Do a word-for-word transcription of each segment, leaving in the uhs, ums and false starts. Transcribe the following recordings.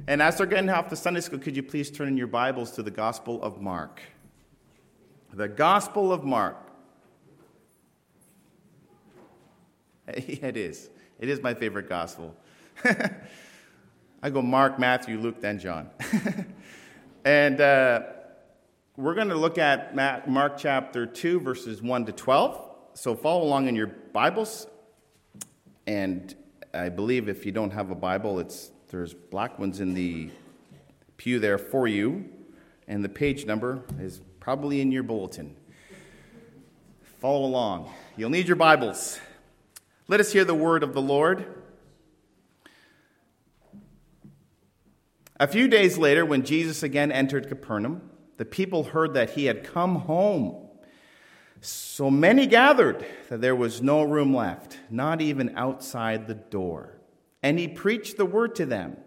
And as they're getting off the Sunday school, could you please turn in your Bibles to the Gospel of Mark? The Gospel of Mark. It is. It is my favorite gospel. I go Mark, Matthew, Luke, then John. and uh, we're going to look at Mark chapter two, verses one to twelve. So follow along in your Bibles. And I believe if you don't have a Bible, it's there's black ones in the pew there for you. And the page number is probably in your bulletin. Follow along. You'll need your Bibles. Let us hear the word of the Lord. A few days later, when Jesus again entered Capernaum, the people heard that he had come home. So many gathered that there was no room left, not even outside the door. And he preached the word to them.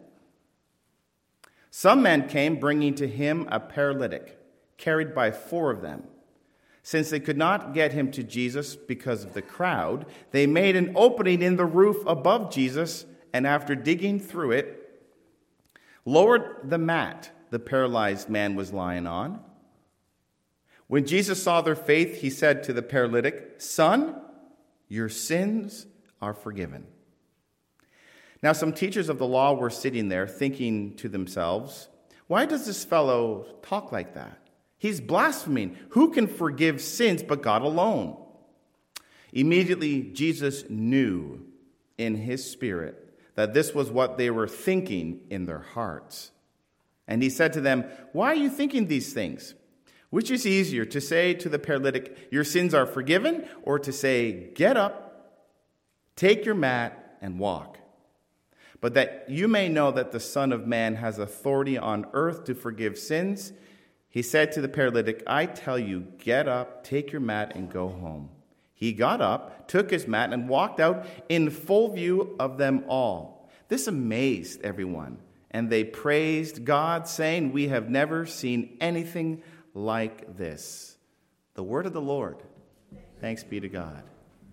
Some men came bringing to him a paralytic, carried by four of them. Since they could not get him to Jesus because of the crowd, they made an opening in the roof above Jesus, and after digging through it, lowered the mat the paralyzed man was lying on. When Jesus saw their faith, he said to the paralytic, "Son, your sins are forgiven." Now some teachers of the law were sitting there, thinking to themselves, "Why does this fellow talk like that? He's blaspheming. Who can forgive sins but God alone?" Immediately Jesus knew in his spirit that this was what they were thinking in their hearts. And he said to them, "Why are you thinking these things? Which is easier, to say to the paralytic, 'Your sins are forgiven,' or to say, 'Get up, take your mat, and walk'? But that you may know that the Son of Man has authority on earth to forgive sins," he said to the paralytic, "I tell you, get up, take your mat, and go home." He got up, took his mat, and walked out in full view of them all. This amazed everyone, and they praised God, saying, "We have never seen anything like this." The word of the Lord. Thanks be to God.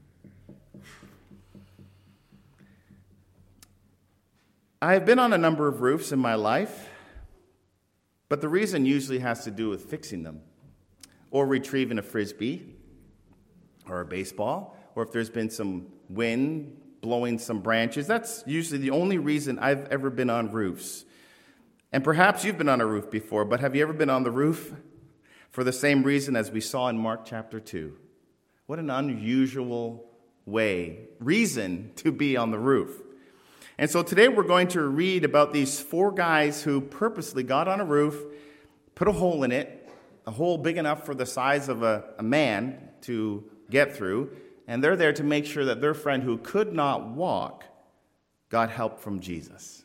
I have been on a number of roofs in my life, but the reason usually has to do with fixing them, or retrieving a frisbee, or a baseball, or if there's been some wind blowing some branches. That's usually the only reason I've ever been on roofs. And perhaps you've been on a roof before, but have you ever been on the roof for the same reason as we saw in Mark chapter two? What an unusual way, reason to be on the roof. And so today we're going to read about these four guys who purposely got on a roof, put a hole in it, a hole big enough for the size of a, a man to get through, and they're there to make sure that their friend who could not walk got help from Jesus.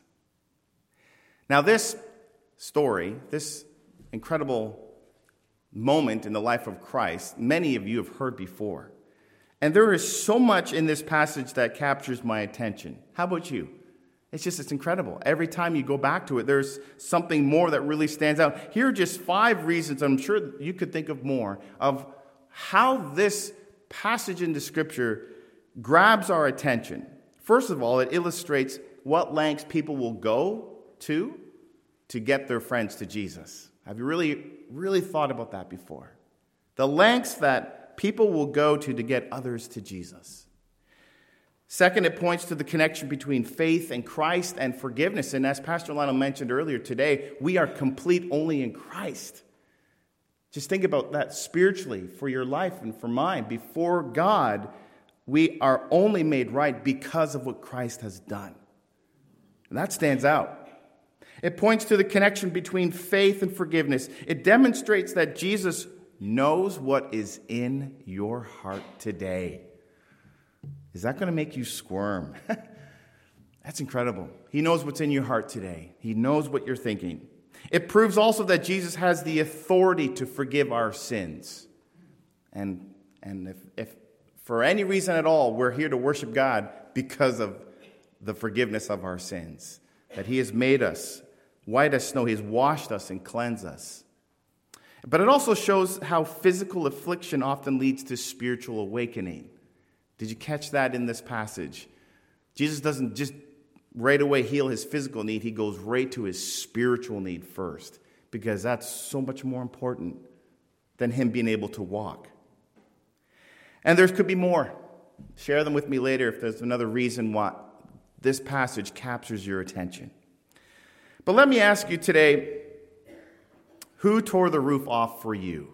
Now this story, this incredible moment in the life of Christ, many of you have heard before. And there is so much in this passage that captures my attention. How about you? It's just, it's incredible. Every time you go back to it, there's something more that really stands out. Here are just five reasons, I'm sure you could think of more, of how this passage in the Scripture grabs our attention. First of all, it illustrates what lengths people will go to to get their friends to Jesus. Have you really, really thought about that before? The lengths that people will go to to get others to Jesus. Second, it points to the connection between faith and Christ and forgiveness. And as Pastor Lionel mentioned earlier today, we are complete only in Christ. Just think about that spiritually for your life and for mine. Before God, we are only made right because of what Christ has done. And that stands out. It points to the connection between faith and forgiveness. It demonstrates that Jesus knows what is in your heart today. Is that going to make you squirm? That's incredible. He knows what's in your heart today. He knows what you're thinking. It proves also that Jesus has the authority to forgive our sins. And, and if, if for any reason at all, we're here to worship God because of the forgiveness of our sins. That he has made us white as snow. He has washed us and cleansed us. But it also shows how physical affliction often leads to spiritual awakening. Did you catch that in this passage? Jesus doesn't just right away heal his physical need, he goes right to his spiritual need first, because that's so much more important than him being able to walk. And there could be more. Share them with me later if there's another reason why this passage captures your attention. But let me ask you today, who tore the roof off for you?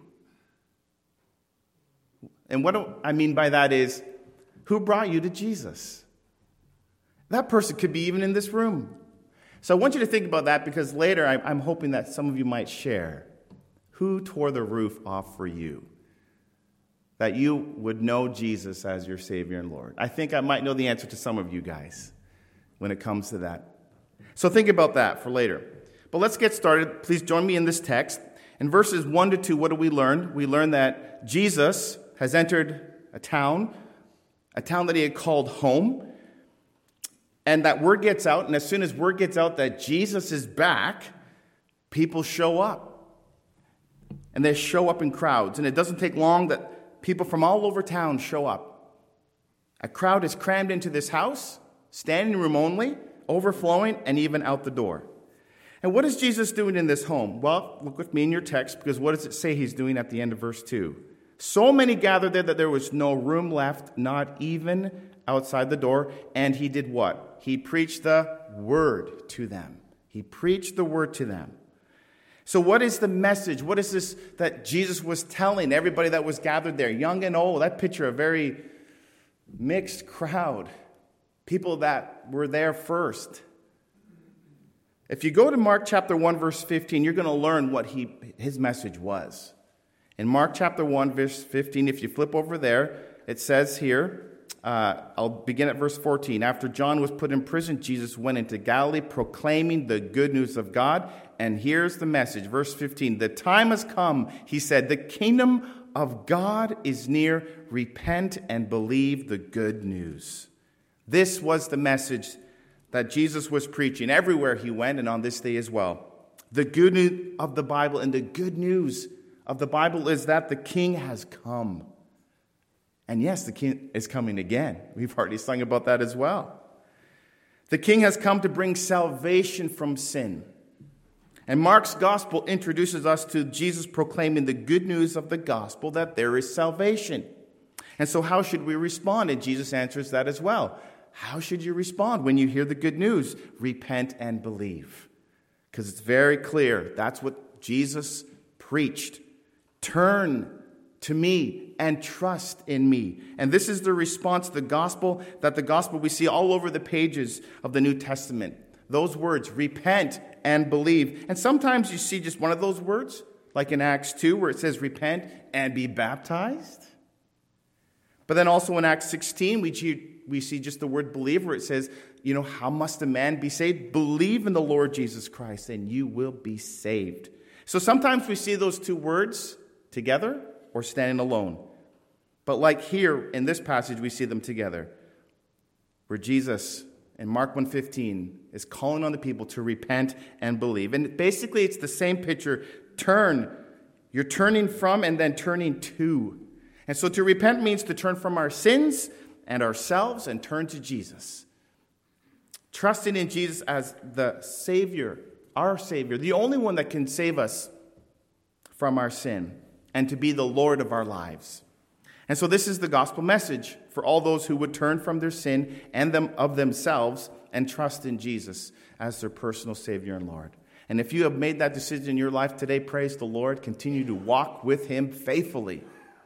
And what I mean by that is, who brought you to Jesus? That person could be even in this room. So I want you to think about that, because later I'm hoping that some of you might share. Who tore the roof off for you? That you would know Jesus as your Savior and Lord. I think I might know the answer to some of you guys when it comes to that. So think about that for later. But let's get started. Please join me in this text. In verses one to two, what do we learn? We learn that Jesus has entered a town, a town that he had called home, and that word gets out, and as soon as word gets out that Jesus is back, people show up. And they show up in crowds, and it doesn't take long that people from all over town show up. A crowd is crammed into this house, standing room only, overflowing, and even out the door. And what is Jesus doing in this home? Well, look with me in your text, because what does it say he's doing at the end of verse two? So many gathered there that there was no room left, not even outside the door. And he did what? He preached the word to them. He preached the word to them. So what is the message? What is this that Jesus was telling everybody that was gathered there, young and old? That picture a very mixed crowd. People that were there first. If you go to Mark chapter one, verse fifteen, you're going to learn what he his message was. In Mark chapter one, verse fifteen, if you flip over there, it says here, uh, I'll begin at verse fourteen. After John was put in prison, Jesus went into Galilee proclaiming the good news of God. And here's the message, verse fifteen. The time has come, he said, the kingdom of God is near. Repent and believe the good news. This was the message that Jesus was preaching everywhere he went, and on this day as well. The good news of the Bible, and the good news of the Bible is that the King has come. And yes, the King is coming again. We've already sung about that as well. The King has come to bring salvation from sin. And Mark's gospel introduces us to Jesus proclaiming the good news of the gospel, that there is salvation. And so how should we respond? And Jesus answers that as well. How should you respond when you hear the good news? Repent and believe. Because it's very clear. That's what Jesus preached. Turn to me and trust in me. And this is the response to the gospel, that the gospel we see all over the pages of the New Testament. Those words, repent and believe. And sometimes you see just one of those words, like in Acts two, where it says repent and be baptized. But then also in Acts sixteen, we We see just the word believe, where it says, you know, how must a man be saved? Believe in the Lord Jesus Christ and you will be saved. So sometimes we see those two words together or standing alone. But like here in this passage, we see them together, where Jesus in Mark one fifteen is calling on the people to repent and believe. And basically it's the same picture. Turn. You're turning from and then turning to. And so to repent means to turn from our sins and ourselves and turn to Jesus. Trusting in Jesus as the Savior, our Savior, the only one that can save us from our sin and to be the Lord of our lives. And so this is the gospel message for all those who would turn from their sin and them of themselves and trust in Jesus as their personal Savior and Lord. And if you have made that decision in your life today, praise the Lord. Continue to walk with Him faithfully.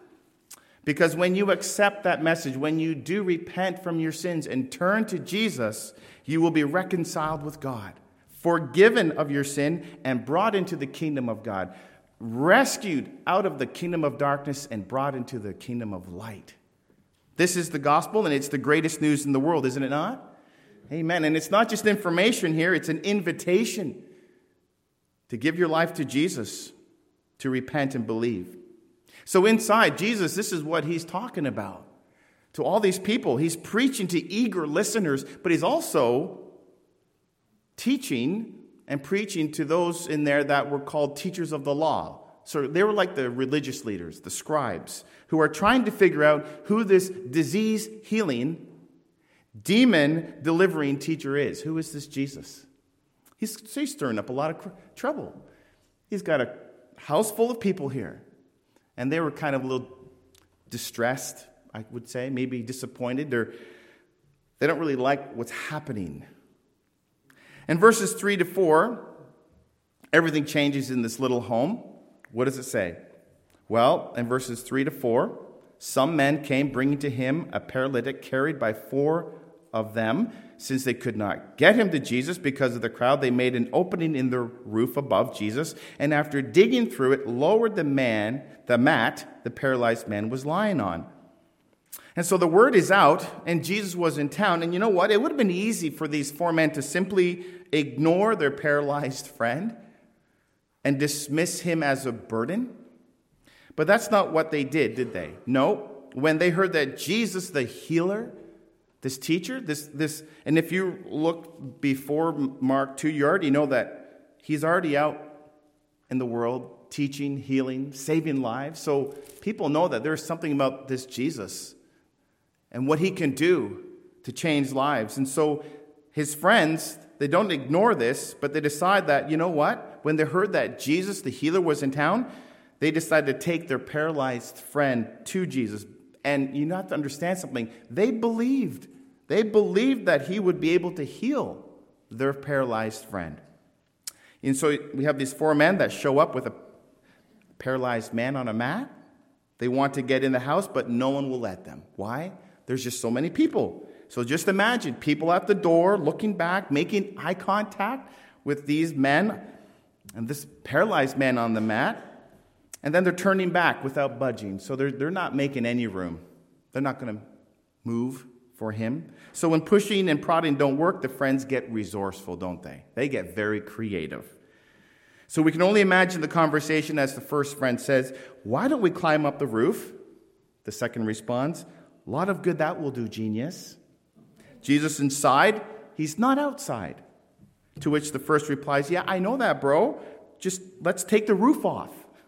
Because when you accept that message, when you do repent from your sins and turn to Jesus, you will be reconciled with God, forgiven of your sin, and brought into the kingdom of God, rescued out of the kingdom of darkness and brought into the kingdom of light. This is the gospel, and it's the greatest news in the world, isn't it not? Amen. And it's not just information here, it's an invitation to give your life to Jesus, to repent and believe. So inside Jesus, this is what he's talking about. To all these people, he's preaching to eager listeners, but he's also teaching and preaching to those in there that were called teachers of the law. So they were like the religious leaders, the scribes, who are trying to figure out who this disease healing demon-delivering teacher is. Who is this Jesus? He's, he's stirring up a lot of cr- trouble. He's got a house full of people here. And they were kind of a little distressed, I would say, maybe disappointed. They're, they don't really like what's happening. In verses three to four, everything changes in this little home. What does it say? Well, in verses three to four, some men came bringing to him a paralytic carried by four of them. Since they could not get him to Jesus because of the crowd, they made an opening in the roof above Jesus, and after digging through it, lowered the man, the mat the paralyzed man was lying on. And so the word is out, and Jesus was in town. And you know what? It would have been easy for these four men to simply ignore their paralyzed friend and dismiss him as a burden. But that's not what they did, did they? No. When they heard that Jesus, the healer, this teacher, this, this, and if you look before Mark two, you already know that he's already out in the world teaching, healing, saving lives. So people know that there's something about this Jesus and what he can do to change lives. And so his friends, they don't ignore this, but they decide that, you know what? When they heard that Jesus, the healer, was in town, they decided to take their paralyzed friend to Jesus. And you have to understand something. They believed. They believed that he would be able to heal their paralyzed friend. And so we have these four men that show up with a paralyzed man on a mat. They want to get in the house, but no one will let them. Why? There's just so many people. So just imagine people at the door looking back, making eye contact with these men and this paralyzed man on the mat. And then they're turning back without budging. So they're, they're not making any room. They're not going to move for him. So when pushing and prodding don't work, the friends get resourceful, don't they? They get very creative. So we can only imagine the conversation as the first friend says, "Why don't we climb up the roof?" The second responds, "A lot of good that will do, genius." Jesus inside, he's not outside. To which the first replies, "Yeah, I know that, bro. Just let's take the roof off."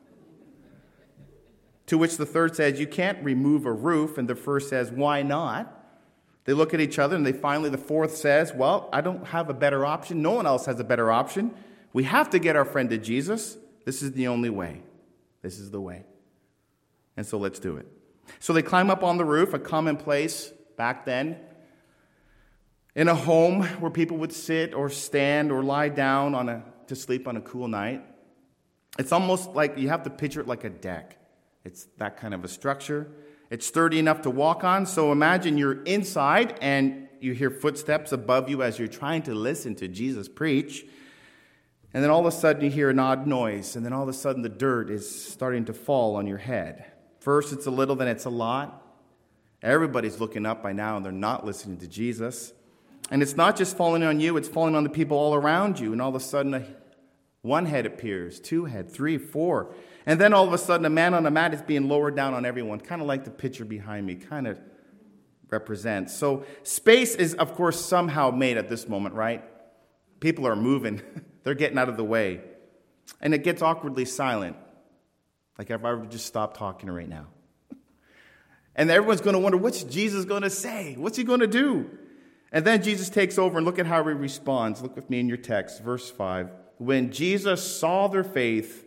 To which the third says, "You can't remove a roof." And the first says, "Why not?" They look at each other, and they finally, the fourth says, "Well, I don't have a better option. No one else has a better option. We have to get our friend to Jesus. This is the only way. This is the way. And so let's do it." So they climb up on the roof, a common place back then, in a home where people would sit or stand or lie down on a to sleep on a cool night. It's almost like you have to picture it like a deck. It's that kind of a structure. It's sturdy enough to walk on. So imagine you're inside and you hear footsteps above you as you're trying to listen to Jesus preach. And then all of a sudden you hear an odd noise. And then all of a sudden the dirt is starting to fall on your head. First it's a little, then it's a lot. Everybody's looking up by now and they're not listening to Jesus. And it's not just falling on you, it's falling on the people all around you. And all of a sudden a, one head appears, two head, three, four. And then all of a sudden, a man on a mat is being lowered down on everyone, kind of like the picture behind me kind of represents. So space is, of course, somehow made at this moment, right? People are moving. They're getting out of the way. And it gets awkwardly silent. Like if I were to just stop talking right now. And everyone's going to wonder, what's Jesus going to say? What's he going to do? And then Jesus takes over, and look at how he responds. Look with me in your text, verse five. When Jesus saw their faith,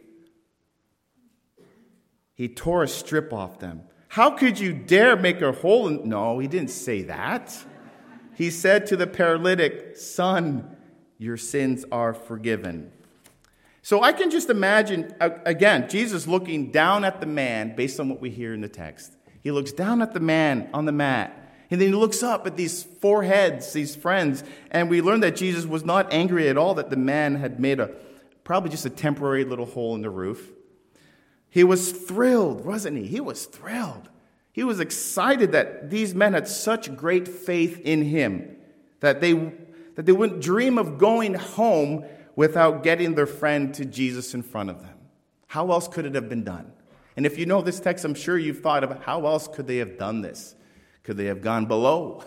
he tore a strip off them. "How could you dare make a hole in..." No, he didn't say that. He said to the paralytic, "Son, your sins are forgiven." So I can just imagine, again, Jesus looking down at the man based on what we hear in the text. He looks down at the man on the mat. And then he looks up at these four heads, these friends. And we learn that Jesus was not angry at all that the man had made a probably just a temporary little hole in the roof. He was thrilled, wasn't he? He was thrilled. He was excited that these men had such great faith in him that they, that they wouldn't dream of going home without getting their friend to Jesus in front of them. How else could it have been done? And if you know this text, I'm sure you've thought about how else could they have done this? Could they have gone below?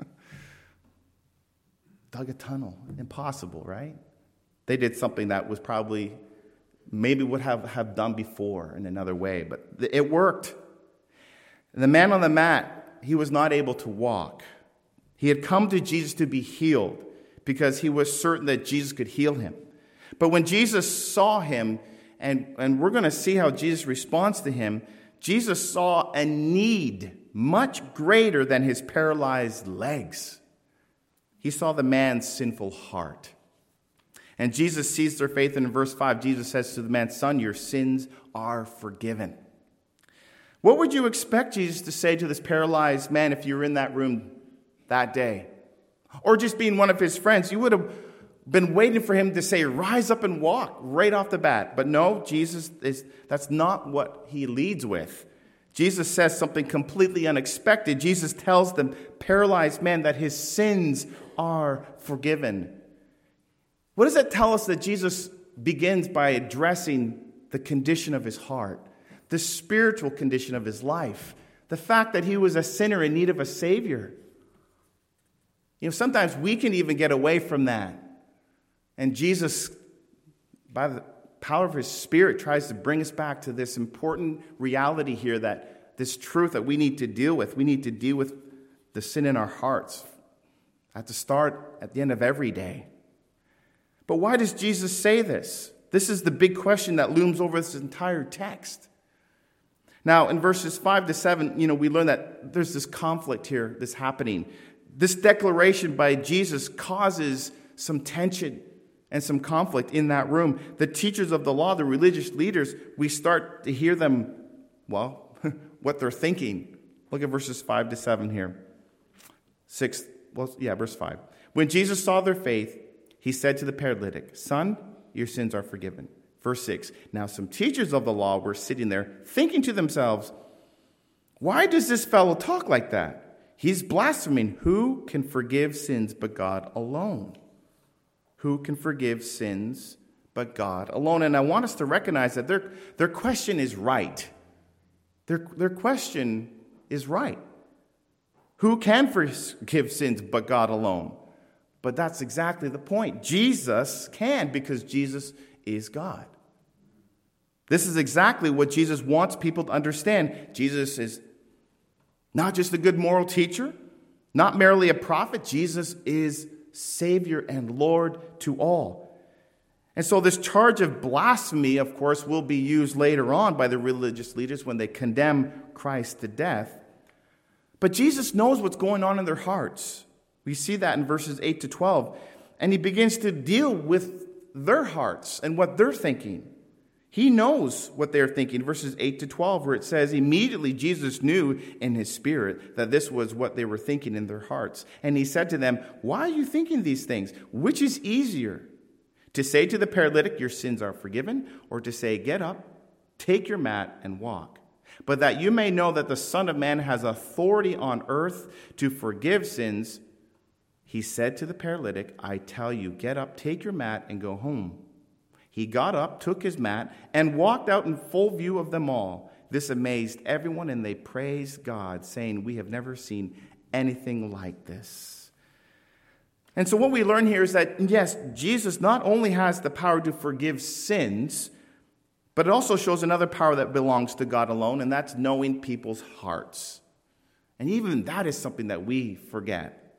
Dug a tunnel. Impossible, right? They did something that was probably maybe would have, have done before in another way, but it worked. And the man on the mat, he was not able to walk. He had come to Jesus to be healed because he was certain that Jesus could heal him. But when Jesus saw him, and, and we're going to see how Jesus responds to him, Jesus saw a need much greater than his paralyzed legs. He saw the man's sinful heart. And Jesus sees their faith, and in verse five, Jesus says to the man, "Son, your sins are forgiven." What would you expect Jesus to say to this paralyzed man if you were in that room that day? Or just being one of his friends, you would have been waiting for him to say, "Rise up and walk," right off the bat. But no, Jesus is, that's not what he leads with. Jesus says something completely unexpected. Jesus tells the paralyzed man that his sins are forgiven. What does that tell us? That Jesus begins by addressing the condition of his heart, the spiritual condition of his life, the fact that he was a sinner in need of a Savior. You know, sometimes we can even get away from that. And Jesus, by the power of his Spirit, tries to bring us back to this important reality here, that this truth that we need to deal with. We need to deal with the sin in our hearts at the start, at the end of every day. But why does Jesus say this? This is the big question that looms over this entire text. Now, in verses five to seven, you know, we learn that there's this conflict here that's happening. This declaration by Jesus causes some tension and some conflict in that room. The teachers of the law, the religious leaders, we start to hear them, well, what they're thinking. Look at verses five to seven here. Six, well, yeah, verse five. When Jesus saw their faith, he said to the paralytic, "Son, your sins are forgiven." Verse six. Now some teachers of the law were sitting there thinking to themselves, "Why does this fellow talk like that? He's blaspheming. Who can forgive sins but God alone?" Who can forgive sins but God alone? And I want us to recognize that their, their question is right. Their, their question is right. Who can forgive sins but God alone? But that's exactly the point. Jesus can, because Jesus is God. This is exactly what Jesus wants people to understand. Jesus is not just a good moral teacher, not merely a prophet. Jesus is Savior and Lord to all. And so this charge of blasphemy, of course, will be used later on by the religious leaders when they condemn Christ to death. But Jesus knows what's going on in their hearts. We see that in verses eight to twelve. And he begins to deal with their hearts and what they're thinking. He knows what they're thinking. Verses eight to twelve, where it says, immediately Jesus knew in his spirit that this was what they were thinking in their hearts. And he said to them, "Why are you thinking these things? Which is easier, to say to the paralytic, 'Your sins are forgiven,' or to say, 'Get up, take your mat, and walk'? But that you may know that the Son of Man has authority on earth to forgive sins," he said to the paralytic, "I tell you, get up, take your mat, and go home." He got up, took his mat, and walked out in full view of them all. This amazed everyone, and they praised God, saying, "We have never seen anything like this." And so what we learn here is that, yes, Jesus not only has the power to forgive sins, but it also shows another power that belongs to God alone, and that's knowing people's hearts. And even that is something that we forget.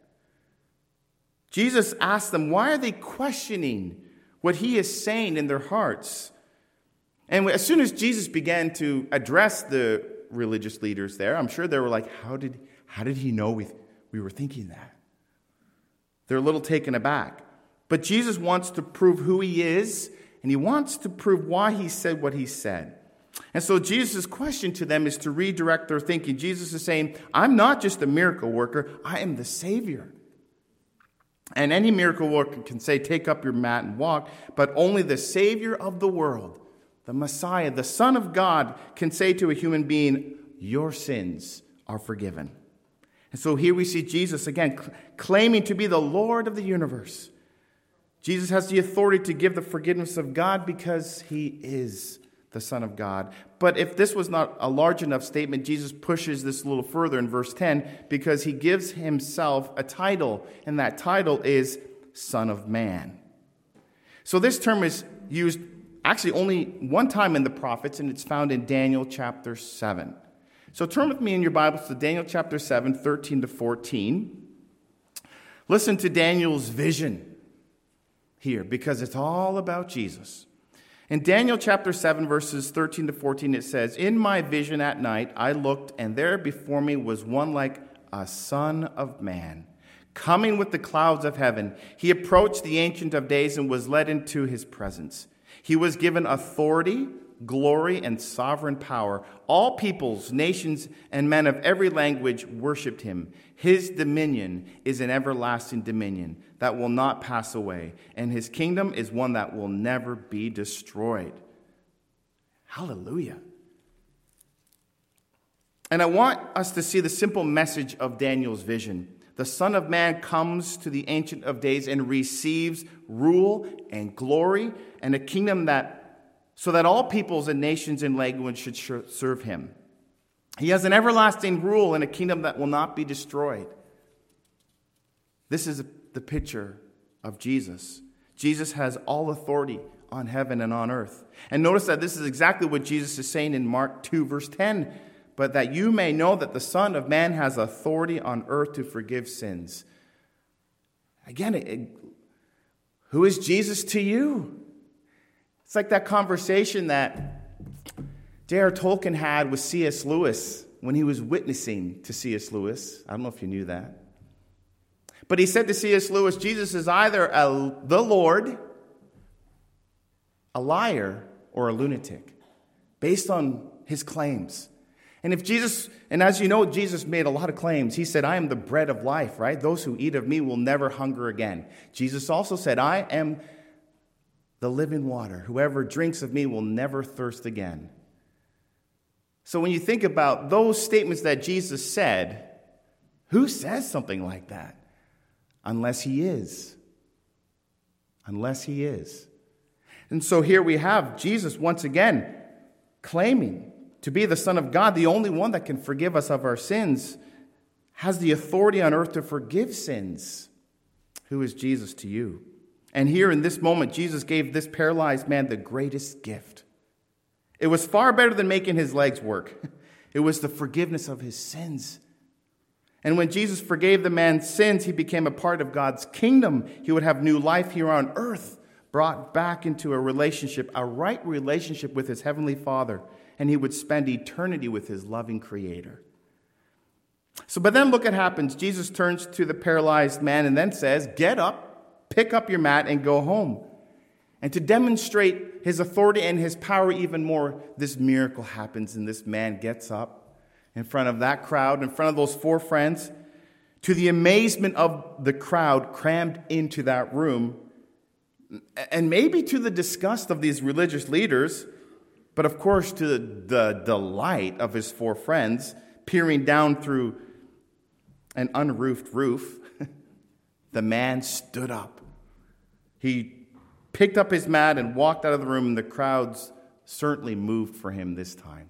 Jesus asked them, why are they questioning what he is saying in their hearts? And as soon as Jesus began to address the religious leaders there, I'm sure they were like, how did, how did he know we, we were thinking that? They're a little taken aback. But Jesus wants to prove who he is, and he wants to prove why he said what he said. And so Jesus' question to them is to redirect their thinking. Jesus is saying, I'm not just a miracle worker, I am the Savior. And any miracle worker can say, take up your mat and walk, but only the Savior of the world, the Messiah, the Son of God, can say to a human being, your sins are forgiven. And so here we see Jesus again cl- claiming to be the Lord of the universe. Jesus has the authority to give the forgiveness of God because he is the Son of God. But if this was not a large enough statement, Jesus pushes this a little further in verse ten because he gives himself a title, and that title is Son of Man. So this term is used actually only one time in the prophets, and it's found in Daniel chapter seven. So turn with me in your Bibles to Daniel chapter seven, thirteen to fourteen. Listen to Daniel's vision here, because it's all about Jesus. In Daniel chapter seven, verses thirteen to fourteen, it says, "In my vision at night I looked, and there before me was one like a son of man, coming with the clouds of heaven. He approached the Ancient of Days and was led into his presence. He was given authority, glory, and sovereign power. All peoples, nations, and men of every language worshipped him. His dominion is an everlasting dominion that will not pass away, and his kingdom is one that will never be destroyed." Hallelujah. And I want us to see the simple message of Daniel's vision. The Son of Man comes to the Ancient of Days and receives rule and glory and a kingdom that, so that all peoples and nations and languages should serve him. He has an everlasting rule and a kingdom that will not be destroyed. This is the picture of Jesus. Jesus has all authority on heaven and on earth. And notice that this is exactly what Jesus is saying in Mark two, verse ten. "But that you may know that the Son of Man has authority on earth to forgive sins." Again, it, it, who is Jesus to you? It's like that conversation that J R Tolkien had with C S Lewis when he was witnessing to C S Lewis. I don't know if you knew that. But he said to C S Lewis, Jesus is either a, the Lord, a liar, or a lunatic, based on his claims. And if Jesus, and as you know, Jesus made a lot of claims. He said, "I am the bread of life," right? "Those who eat of me will never hunger again." Jesus also said, "I am the living water. Whoever drinks of me will never thirst again." So when you think about those statements that Jesus said, who says something like that? Unless he is. Unless he is. And so here we have Jesus once again claiming to be the Son of God, the only one that can forgive us of our sins, has the authority on earth to forgive sins. Who is Jesus to you? And here in this moment, Jesus gave this paralyzed man the greatest gift. It was far better than making his legs work. It was the forgiveness of his sins. And when Jesus forgave the man's sins, he became a part of God's kingdom. He would have new life here on earth, brought back into a relationship, a right relationship with his heavenly Father. And he would spend eternity with his loving Creator. So, but then look what happens. Jesus turns to the paralyzed man and then says, "Get up, pick up your mat, and go home." And to demonstrate his authority and his power even more, this miracle happens, and this man gets up in front of that crowd, in front of those four friends, to the amazement of the crowd crammed into that room, and maybe to the disgust of these religious leaders, but of course to the, the delight of his four friends, peering down through an unroofed roof. The man stood up. He picked up his mat and walked out of the room, and the crowds certainly moved for him this time.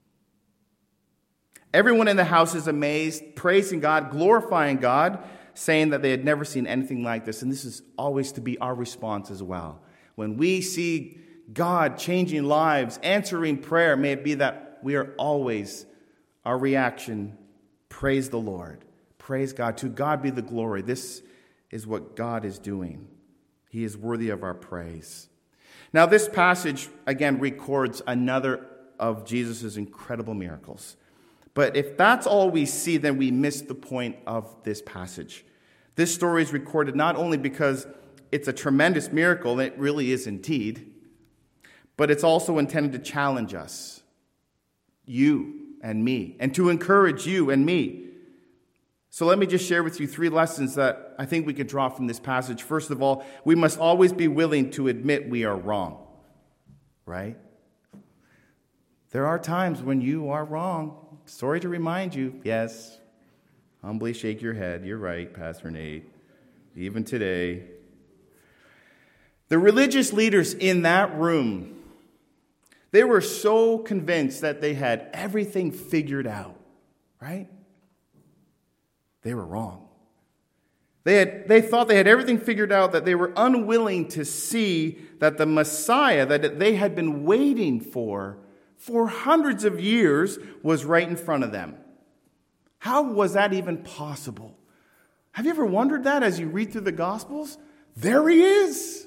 Everyone in the house is amazed, praising God, glorifying God, saying that they had never seen anything like this. And this is always to be our response as well. When we see God changing lives, answering prayer, may it be that we are always, our reaction, praise the Lord. Praise God. To God be the glory. This is what God is doing. He is worthy of our praise. Now, this passage, again, records another of Jesus' incredible miracles. But if that's all we see, then we miss the point of this passage. This story is recorded not only because it's a tremendous miracle, and it really is indeed, but it's also intended to challenge us, you and me, and to encourage you and me. So let me just share with you three lessons that I think we could draw from this passage. First of all, we must always be willing to admit we are wrong, right? There are times when you are wrong. Sorry to remind you, yes. Humbly shake your head. You're right, Pastor Nate. Even today. The religious leaders in that room, they were so convinced that they had everything figured out, right? They were wrong. They had, they thought they had everything figured out, that they were unwilling to see that the Messiah that they had been waiting for for hundreds of years was right in front of them. How was that even possible? Have you ever wondered that as you read through the Gospels? There he is.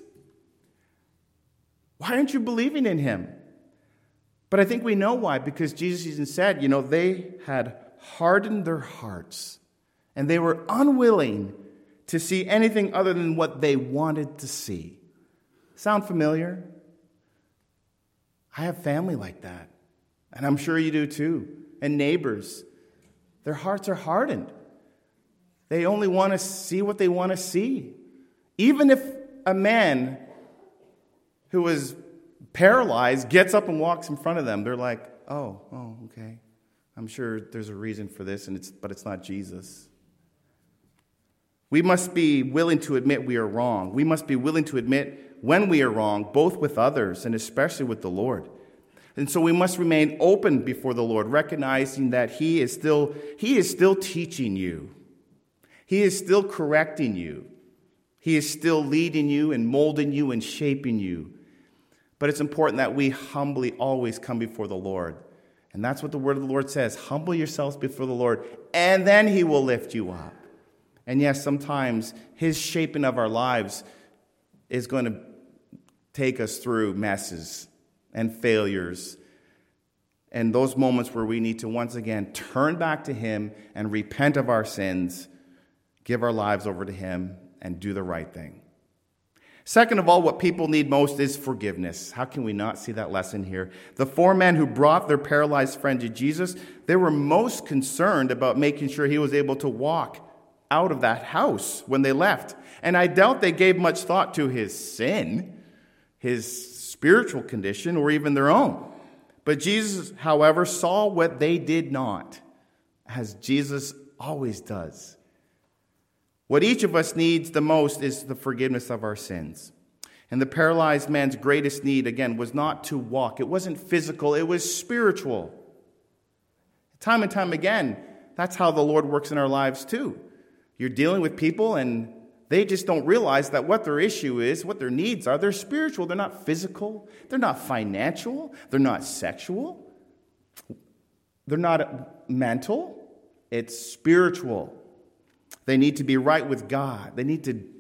Why aren't you believing in him? But I think we know why, because Jesus even said, you know, they had hardened their hearts, and they were unwilling to see anything other than what they wanted to see. Sound familiar? I have family like that, and I'm sure you do too, and neighbors. Their hearts are hardened. They only want to see what they want to see. Even if a man who is paralyzed gets up and walks in front of them, they're like, oh, oh, okay. I'm sure there's a reason for this, and it's but it's not Jesus. We must be willing to admit we are wrong. We must be willing to admit when we are wrong, both with others and especially with the Lord. And so we must remain open before the Lord, recognizing that He is still, He is still teaching you. He is still correcting you. He is still leading you and molding you and shaping you. But it's important that we humbly always come before the Lord. And that's what the word of the Lord says. Humble yourselves before the Lord, and then He will lift you up. And yes, sometimes His shaping of our lives is going to take us through messes and failures and those moments where we need to once again turn back to Him and repent of our sins, give our lives over to Him, and do the right thing. Second of all, what people need most is forgiveness. How can we not see that lesson here? The four men who brought their paralyzed friend to Jesus, they were most concerned about making sure he was able to walk out of that house when they left. And I doubt they gave much thought to his sin, his spiritual condition, or even their own. But Jesus, however, saw what they did not, as Jesus always does. What each of us needs the most is the forgiveness of our sins. And the paralyzed man's greatest need, again, was not to walk. It wasn't physical, it was spiritual. Time and time again, that's how the Lord works in our lives too. You're dealing with people and they just don't realize that what their issue is, what their needs are, they're spiritual. They're not physical. They're not financial. They're not sexual. They're not mental. It's spiritual. They need to be right with God. They need to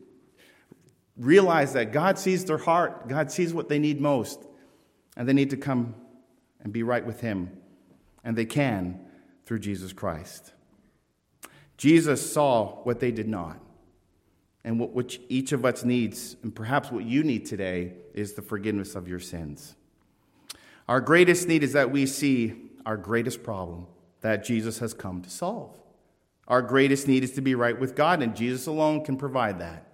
realize that God sees their heart. God sees what they need most. And they need to come and be right with Him. And they can through Jesus Christ. Jesus saw what they did not. And what which each of us needs, and perhaps what you need today, is the forgiveness of your sins. Our greatest need is that we see our greatest problem that Jesus has come to solve. Our greatest need is to be right with God, and Jesus alone can provide that.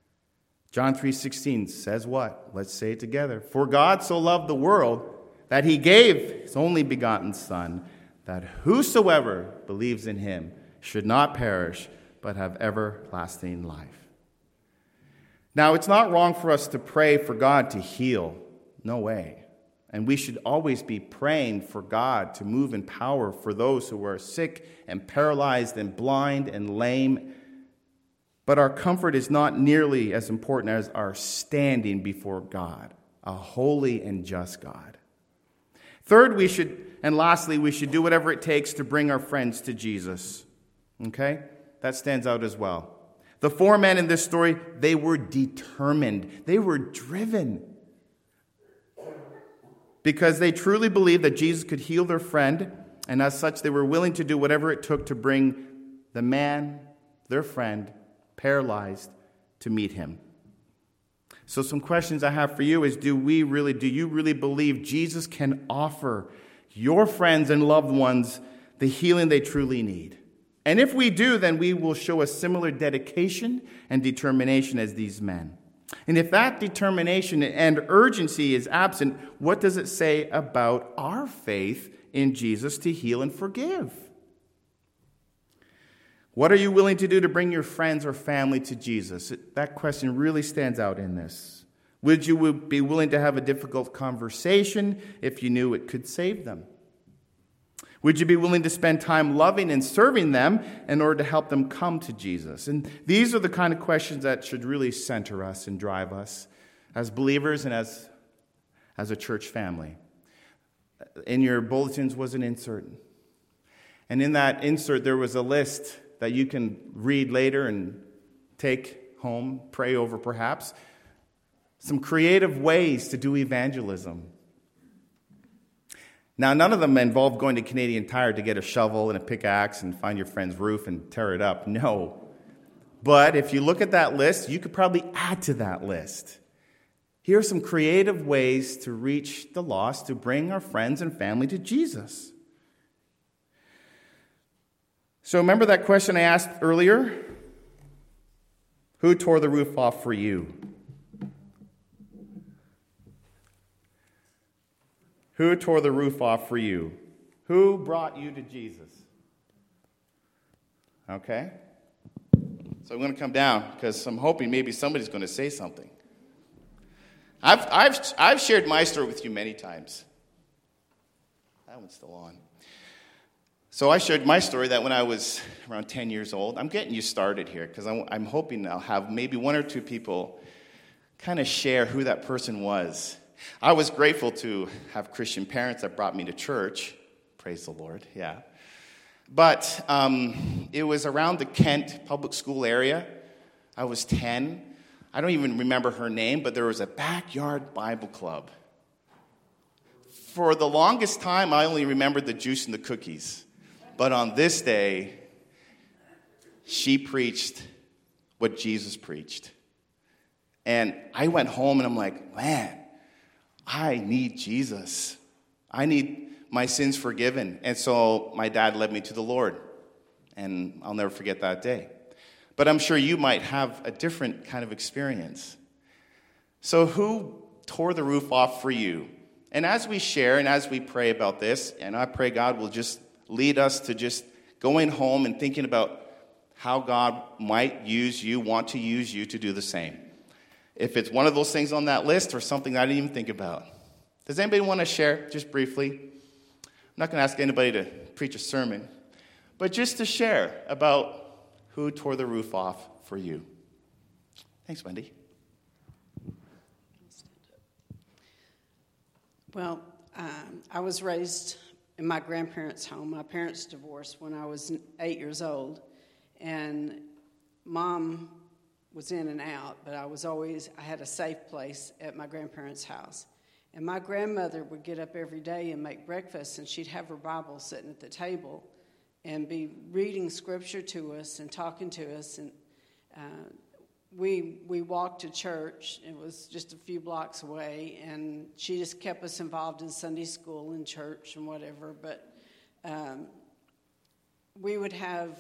John three sixteen says what? Let's say it together. For God so loved the world that He gave His only begotten Son, that whosoever believes in Him should not perish, but have everlasting life. Now, it's not wrong for us to pray for God to heal. No way. And we should always be praying for God to move in power for those who are sick and paralyzed and blind and lame. But our comfort is not nearly as important as our standing before God, a holy and just God. Third, we should, and lastly, we should do whatever it takes to bring our friends to Jesus. Okay? That stands out as well. The four men in this story, they were determined. They were driven. Because they truly believed that Jesus could heal their friend, and as such, they were willing to do whatever it took to bring the man, their friend, paralyzed, to meet Him. So some questions I have for you is, do we really, do you really believe Jesus can offer your friends and loved ones the healing they truly need? And if we do, then we will show a similar dedication and determination as these men. And if that determination and urgency is absent, what does it say about our faith in Jesus to heal and forgive? What are you willing to do to bring your friends or family to Jesus? That question really stands out in this. Would you be willing to have a difficult conversation if you knew it could save them? Would you be willing to spend time loving and serving them in order to help them come to Jesus? And these are the kind of questions that should really center us and drive us as believers and as, as a church family. In your bulletins was an insert. And in that insert, there was a list that you can read later and take home, pray over perhaps. Some creative ways to do evangelism. Now, none of them involve going to Canadian Tire to get a shovel and a pickaxe and find your friend's roof and tear it up. No. But if you look at that list, you could probably add to that list. Here are some creative ways to reach the lost, to bring our friends and family to Jesus. So remember that question I asked earlier? Who tore the roof off for you? Who tore the roof off for you? Who brought you to Jesus? Okay? So I'm going to come down because I'm hoping maybe somebody's going to say something. I've, I've, I've shared my story with you many times. That one's still on. So I shared my story that when I was around ten years old, I'm getting you started here because I'm, I'm hoping I'll have maybe one or two people kind of share who that person was. I was grateful to have Christian parents that brought me to church. Praise the Lord, yeah. But um, it was around the Kent public school area. I was ten. I don't even remember her name, but there was a backyard Bible club. For the longest time, I only remembered the juice and the cookies. But on this day, she preached what Jesus preached. And I went home and I'm like, man, I need Jesus. I need my sins forgiven. And so my dad led me to the Lord. And I'll never forget that day. But I'm sure you might have a different kind of experience. So who tore the roof off for you? And as we share and as we pray about this, and I pray God will just lead us to just going home and thinking about how God might use you, want to use you to do the same. If it's one of those things on that list or something I didn't even think about. Does anybody want to share just briefly? I'm not going to ask anybody to preach a sermon, but just to share about who tore the roof off for you. Thanks, Wendy. Well, um, I was raised in my grandparents' home. My parents divorced when I was eight years old, and Mom was in and out, but I was always, I had a safe place at my grandparents' house. And my grandmother would get up every day and make breakfast, and she'd have her Bible sitting at the table and be reading scripture to us and talking to us. And uh, we we walked to church. It was just a few blocks away, and she just kept us involved in Sunday school and church and whatever. But um, we would have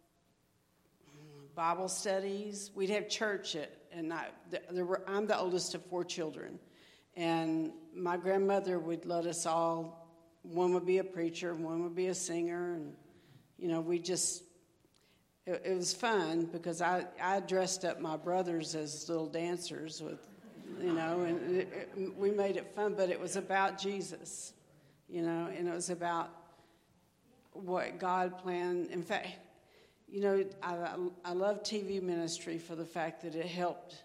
Bible studies. We'd have church at, and I, there were, I'm the oldest of four children, and my grandmother would let us all. One would be a preacher, one would be a singer, and you know, we just. It, it was fun because I, I dressed up my brothers as little dancers with, you know, and it, it, we made it fun. But it was about Jesus, you know, and it was about what God planned. In fact. You know, I, I love T V ministry for the fact that it helped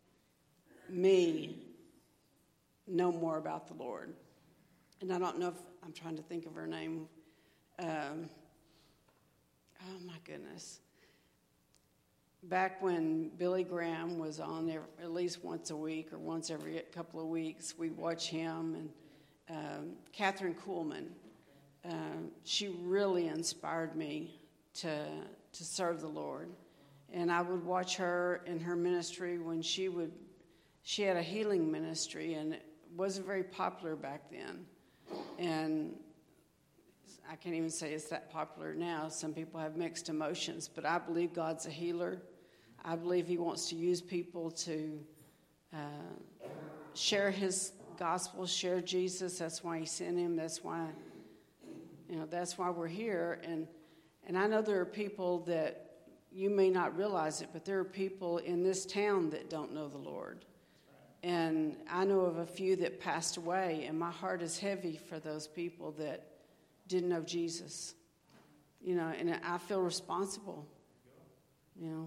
me know more about the Lord. And I don't know if, I'm trying to think of her name. Um, oh, my goodness. Back when Billy Graham was on there at least once a week or once every couple of weeks, we'd watch him. And um, Catherine Kuhlman, uh, she really inspired me to... to serve the Lord. And I would watch her in her ministry when she would, she had a healing ministry, and it wasn't very popular back then. And I can't even say it's that popular now. Some people have mixed emotions, but I believe God's a healer. I believe he wants to use people to uh, share his gospel, share Jesus. That's why he sent him. That's why, you know, that's why we're here. And And I know there are people that you may not realize it, but there are people in this town that don't know the Lord. And I know of a few that passed away, and my heart is heavy for those people that didn't know Jesus. You know, and I feel responsible, you know.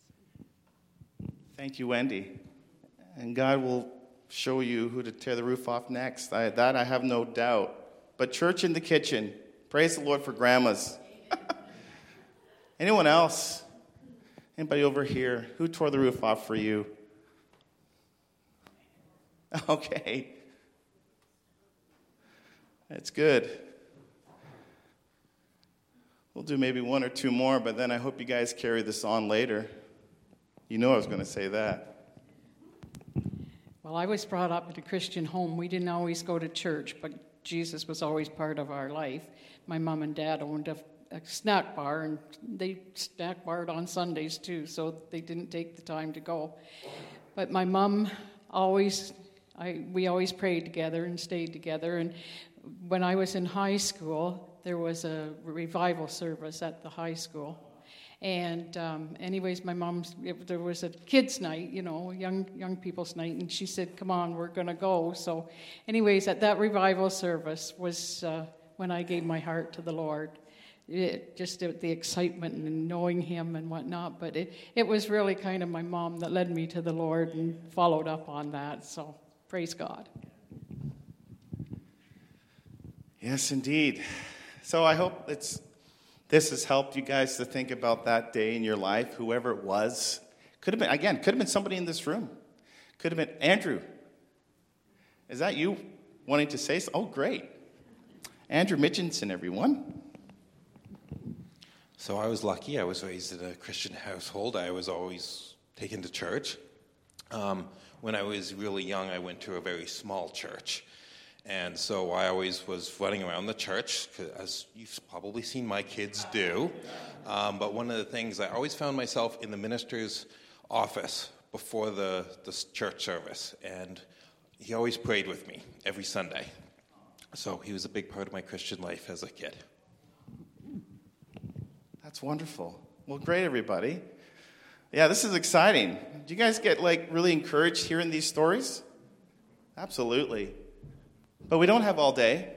Thank you, Wendy. And God will show you who to tear the roof off next. I, that I have no doubt. But church in the kitchen. Praise the Lord for grandmas. Anyone else? Anybody over here? Who tore the roof off for you? Okay. That's good. We'll do maybe one or two more, but then I hope you guys carry this on later. You know I was going to say that. Well, I was brought up in a Christian home. We didn't always go to church, but Jesus was always part of our life. My mom and dad owned a, a snack bar, and they snack barred on Sundays too, so they didn't take the time to go. But my mom always, I we always prayed together and stayed together. And when I was in high school, there was a revival service at the high school. And um, anyways, my mom's, it, there was a kids' night, you know, young young people's night, and she said, come on, we're going to go. So anyways, at that revival service was uh, when I gave my heart to the Lord. It, just the, the excitement and knowing him and whatnot. But it, it was really kind of my mom that led me to the Lord and followed up on that. So praise God. Yes, indeed. So I hope it's this has helped you guys to think about that day in your life, whoever it was. Could have been, again, could have been somebody in this room. Could have been Andrew. Is that you wanting to say so? Oh, great. Andrew Mitchinson, everyone. So I was lucky. I was raised in a Christian household. I was always taken to church. Um, when I was really young, I went to a very small church. And so I always was running around the church, as you've probably seen my kids do. Um, but one of the things, I always found myself in the minister's office before the, the church service. And he always prayed with me every Sunday. So he was a big part of my Christian life as a kid. That's wonderful. Well, great, everybody. Yeah, this is exciting. Do you guys get, like, really encouraged hearing these stories? Absolutely. But we don't have all day.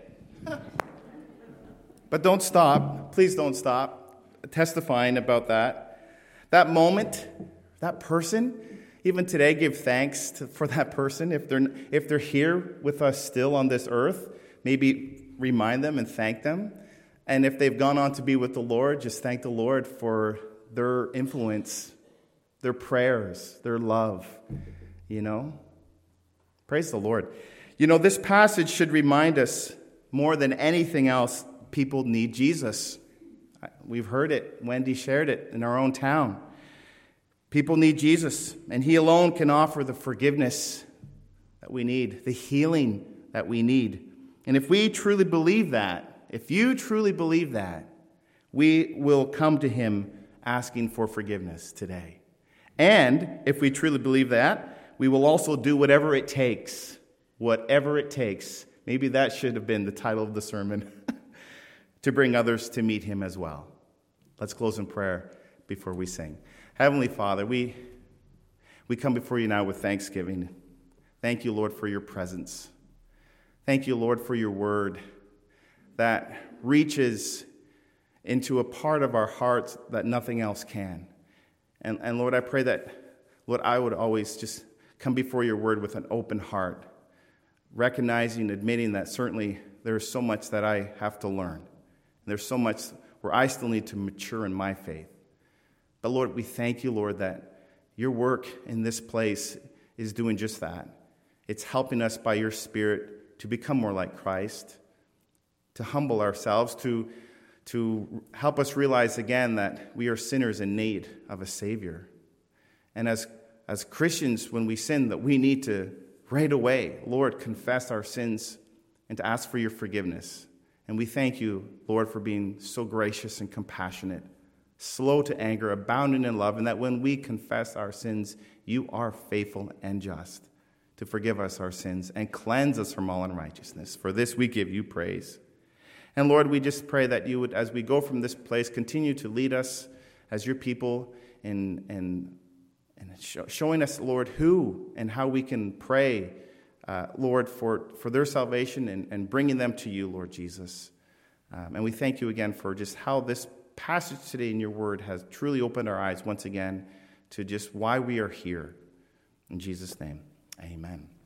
But don't stop. Please don't stop testifying about that. That moment, that person, even today, give thanks to, for that person. If they're, if they're here with us still on this earth, maybe remind them and thank them. And if they've gone on to be with the Lord, just thank the Lord for their influence, their prayers, their love, you know. Praise the Lord. You know, this passage should remind us more than anything else, people need Jesus. We've heard it. Wendy shared it in our own town. People need Jesus, and he alone can offer the forgiveness that we need, the healing that we need. And if we truly believe that, if you truly believe that, we will come to him asking for forgiveness today. And if we truly believe that, we will also do whatever it takes. Whatever it takes, maybe that should have been the title of the sermon, to bring others to meet him as well. Let's close in prayer before we sing. Heavenly Father, we, we come before you now with thanksgiving. Thank you, Lord, for your presence. Thank you, Lord, for your word that reaches into a part of our hearts that nothing else can. And, and Lord, I pray that, Lord, I would always just come before your word with an open heart, recognizing, admitting that certainly there is so much that I have to learn. There's so much where I still need to mature in my faith. But Lord, we thank you, Lord, that your work in this place is doing just that. It's helping us by your Spirit to become more like Christ, to humble ourselves, to, to help us realize again that we are sinners in need of a Savior. And as, as Christians, when we sin, that we need to right away, Lord, confess our sins and to ask for your forgiveness. And we thank you, Lord, for being so gracious and compassionate, slow to anger, abounding in love, and that when we confess our sins, you are faithful and just to forgive us our sins and cleanse us from all unrighteousness. For this we give you praise. And Lord, we just pray that you would, as we go from this place, continue to lead us as your people in, in And show, showing us, Lord, who and how we can pray, uh, Lord, for, for their salvation and, and bringing them to you, Lord Jesus. Um, and we thank you again for just how this passage today in your word has truly opened our eyes once again to just why we are here. In Jesus' name, amen.